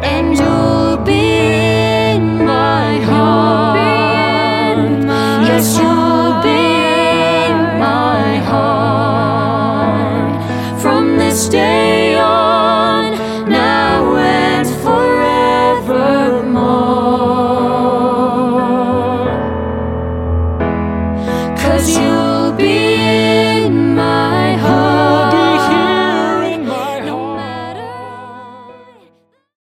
and you'll be in my heart. Yes, you'll be in my heart from this day on, now and forevermore. 'Cause you'll be in